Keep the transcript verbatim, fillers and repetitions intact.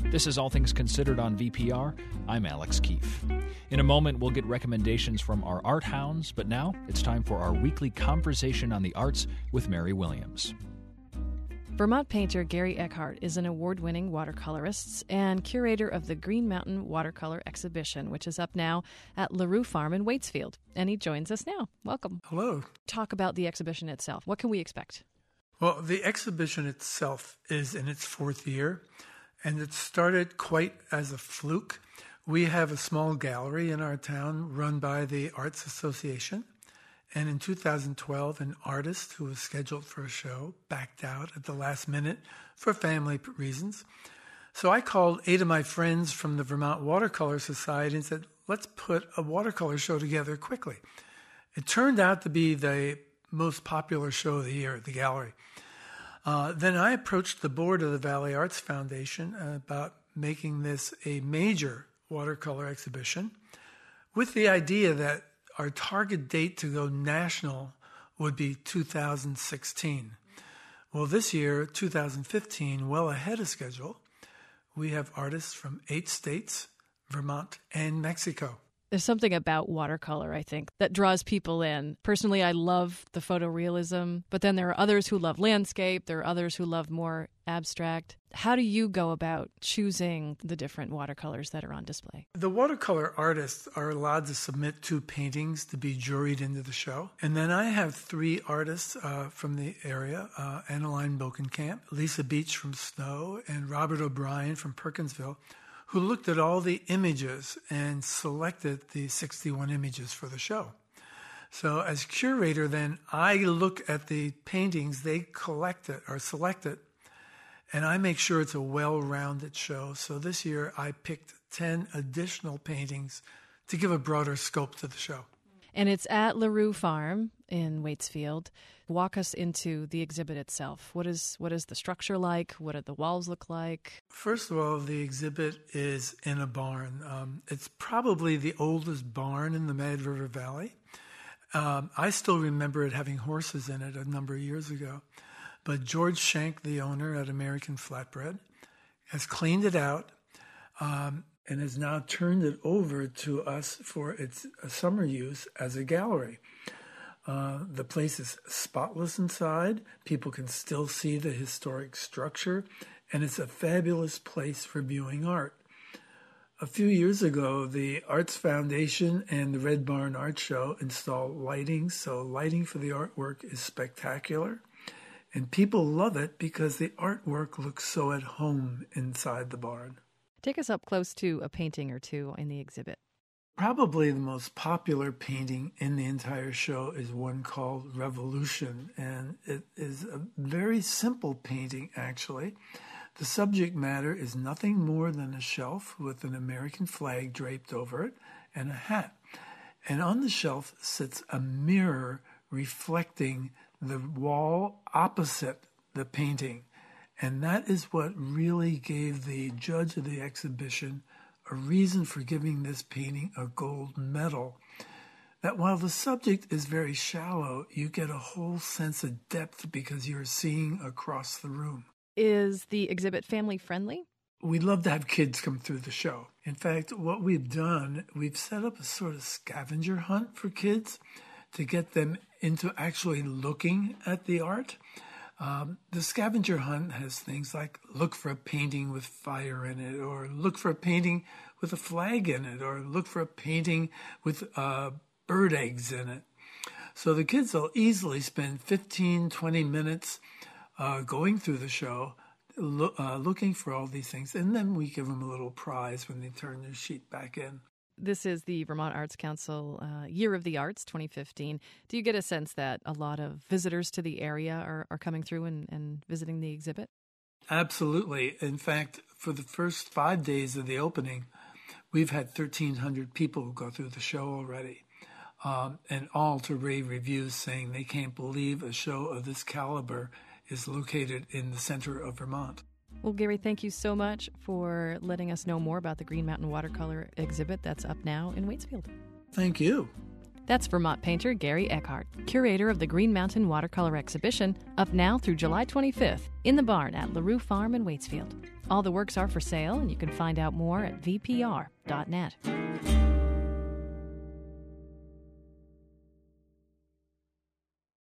This is All Things Considered on V P R. I'm Alex Keefe. In a moment, we'll get recommendations from our art hounds, but now it's time for our weekly conversation on the arts with Mary Williams. Vermont painter Gary Eckhart is an award-winning watercolorist and curator of the Green Mountain Watercolor Exhibition, which is up now at LaRue Farm in Waitsfield. And he joins us now. Welcome. Hello. Talk about the exhibition itself. What can we expect? Well, the exhibition itself is in its fourth year, and it started quite as a fluke. We have a small gallery in our town run by the Arts Association. And in two thousand twelve, an artist who was scheduled for a show backed out at the last minute for family reasons. So I called eight of my friends from the Vermont Watercolor Society and said, let's put a watercolor show together quickly. It turned out to be the most popular show of the year at the gallery. Uh, then I approached the board of the Valley Arts Foundation about making this a major watercolor exhibition with the idea that our target date to go national would be two thousand sixteen. Well, this year, two thousand fifteen, well ahead of schedule, we have artists from eight states, Vermont, and Mexico. There's something about watercolor, I think, that draws people in. Personally, I love the photorealism, but then there are others who love landscape. There are others who love more abstract. How do you go about choosing the different watercolors that are on display? The watercolor artists are allowed to submit two paintings to be juried into the show. And then I have three artists uh, from the area, uh, Annaline Bokenkamp, Lisa Beach from Snow, and Robert O'Brien from Perkinsville, who looked at all the images and selected the sixty-one images for the show. So as curator, then I look at the paintings, they collect it or select it, and I make sure it's a well-rounded show. So this year I picked ten additional paintings to give a broader scope to the show. And it's at LaRue Farm in Waitsfield. Walk us into the exhibit itself. What is what is the structure like? What do the walls look like? First of all, the exhibit is in a barn. Um, it's probably the oldest barn in the Mad River Valley. Um, I still remember it having horses in it a number of years ago. But George Schenk, the owner at American Flatbread, has cleaned it out um, and has now turned it over to us for its uh, summer use as a gallery. Uh, the place is spotless inside. People can still see the historic structure, and it's a fabulous place for viewing art. A few years ago, the Arts Foundation and the Red Barn Art Show installed lighting, so lighting for the artwork is spectacular. And people love it because the artwork looks so at home inside the barn. Take us up close to a painting or two in the exhibit. Probably the most popular painting in the entire show is one called Revolution, and it is a very simple painting, actually. The subject matter is nothing more than a shelf with an American flag draped over it and a hat. And on the shelf sits a mirror reflecting the wall opposite the painting. And that is what really gave the judge of the exhibition a reason for giving this painting a gold medal. That while the subject is very shallow, you get a whole sense of depth because you're seeing across the room. Is the exhibit family friendly? We'd love to have kids come through the show. In fact, what we've done, we've set up a sort of scavenger hunt for kids to get them into actually looking at the art. Um, the scavenger hunt has things like look for a painting with fire in it, or look for a painting with a flag in it, or look for a painting with uh, bird eggs in it. So the kids will easily spend fifteen, twenty minutes uh, going through the show, lo- uh, looking for all these things, and then we give them a little prize when they turn their sheet back in. This is the Vermont Arts Council uh, Year of the Arts twenty fifteen. Do you get a sense that a lot of visitors to the area are, are coming through and, and visiting the exhibit? Absolutely. In fact, for the first five days of the opening, we've had thirteen hundred people go through the show already, um, and all to rave reviews saying they can't believe a show of this caliber is located in the center of Vermont. Well, Gary, thank you so much for letting us know more about the Green Mountain Watercolor exhibit that's up now in Waitsfield. Thank you. That's Vermont painter Gary Eckhart, curator of the Green Mountain Watercolor exhibition, up now through July twenty-fifth in the barn at LaRue Farm in Waitsfield. All the works are for sale, and you can find out more at v p r dot net.